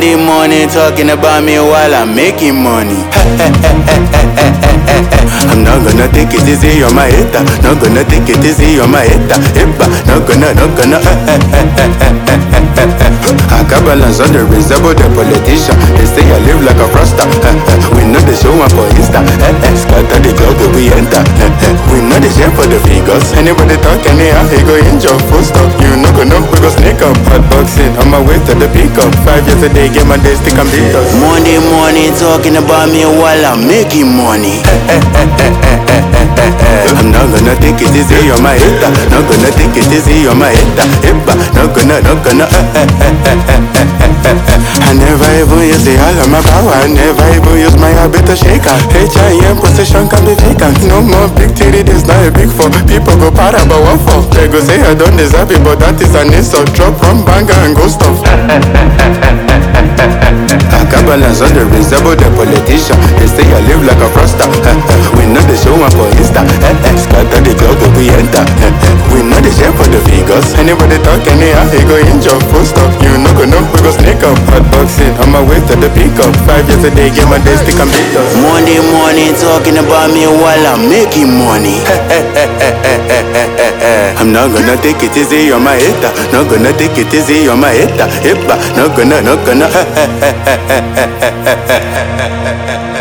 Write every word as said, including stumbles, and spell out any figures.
Monday morning talking about me while I'm making money. I'm not gonna take it easy, you're my hater. Not gonna take it easy, you're my hater. Hippa, not gonna, not gonna. I got balance on the reservoir, the politician. They say I live like a froster. We know the show one for Insta. Scatter the club that we enter. We know the shame for the figures. Anybody talk anyhow, he go injure. Full stop, you know go know, we go sneak up. Hot boxing, on my way to the pickup. Five years a day, get my day stick and beat us. Monday morning talking about me while I'm making money. I'm not gonna take it easy, you're my hater. Not gonna take it easy, you're my hater. Hippa, not gonna, not gonna. I never even use the all of my power. I never even use my habit to shake her. H I M position can be vacant. No more big titty, this not a big four. People go para, but what for? They go say I don't deserve it, but that is an insult. Drop from banger and go stuff. I got balance on the reservoir, the politician. They say I live like a froster. We know the show one for Insta. Scatter the club that we enter. We know the shame for the figures. Anybody talk anyhow, he go injure. Full stop, you know go know, we go sneak up. Hot boxing, on my way to the pickup. Five years a day, get my day stick and beat us. Monday morning talking about me while I'm making money. I'm not gonna take it easy, you're my hater. Not gonna take it easy, you're my hater. Hippa, not gonna, not gonna.